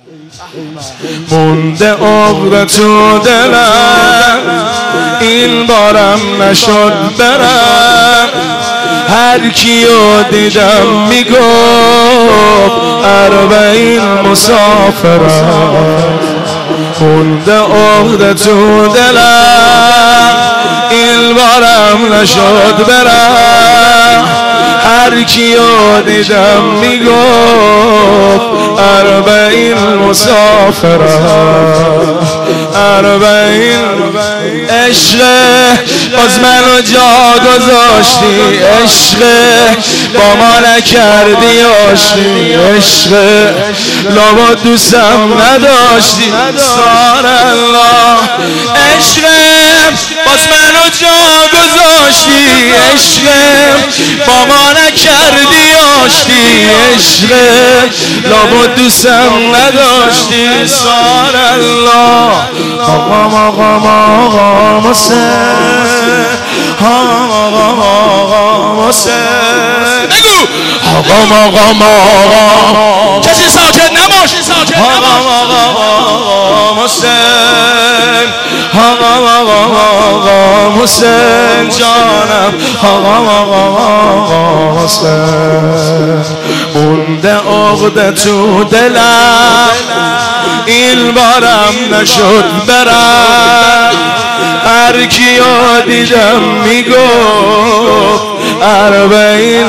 مونده عقده تو دلم این بارم نشد برم هر کیو دیدم میگفت اربعین مسافرم مونده عقده تو دلم این بارم نشد برم هر کیو دیدم میگفت اربعین مسافرم اربعین عشق باز منو جا گذاشتی عشق با ما نکردی آشتی عشق لابد دوستم نداشتی سار الله عشق باز منو جا گذاشتی عشق با ما نکردی آشتی عشق لابد دوستم نداشتی سار الله آقام آقام آقام حسین آقام آقام حسین بگو آقام آقام آقام کسی ساکت نباشی ساکت آقام آقام حسین آقام آقام حسین جانم آقام آقام حسین مونده عقده تو دلم این بارم نشد برم هر کیو دیدم میگفت اربعین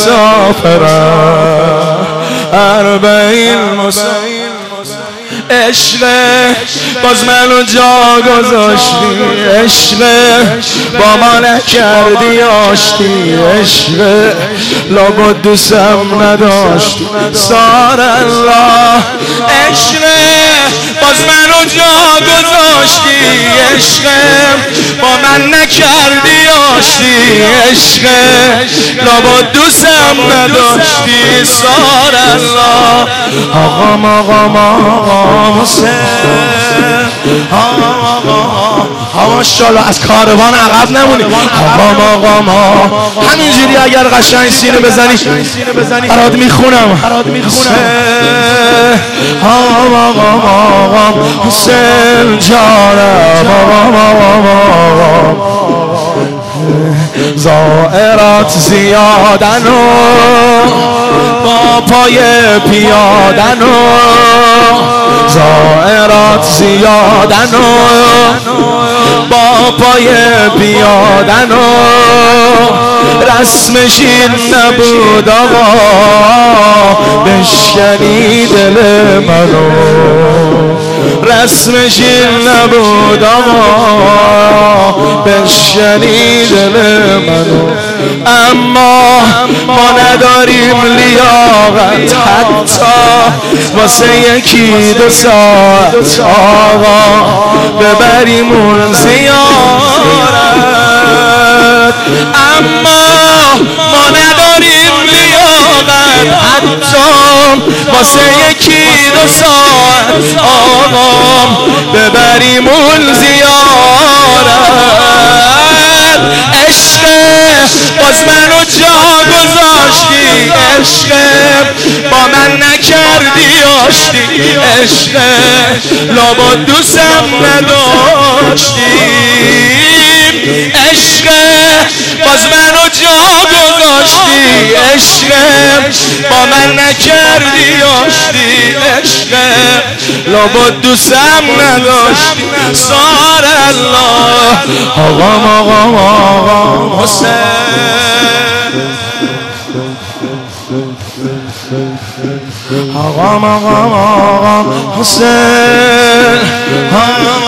مسافرم اربعین مسافرم عشق باز منو جا گذاشتی عشق با ما نکردی آشتی عشق لابد دوستم نداشتی سار الله عشق باز منو جا گذاشتی عشق با من نکردی آشتی عشق لابد دوستم نداشتی سار الله آقام آقام آقام حسین آقام ماشاءالله از کاروان عقب نمونی آقام آقام همینجوری اگر قشنگ سینه بزنی برات میخونم آقام آقام آقام حسین جانم آقام آقام زائرات زیادن و با پای پیادن و زائرات زیادن و با پای پیادن و رسمش این نبود آقا بشکنی دل منو رسمش این نبود آقا بشکنی دل منو اما ما نداریم لیاقت حتی واسه یکی دو ساعت آقا ببریم اون زیارت اما ما نداریم لیاقت حتی واسه یکی دو ساعت آقا ببریم اون زیارت عشق باز منو جا گذاشتی عشق با من نکردی آشتی عشق لابد دوستم نداشتی عشق باز منو جا گذاشتی عشق با من نکردی آشتی عشق لابد دوستم نداشتی سار الله آقام آقام آقام حسین آقام آقام آقام حسین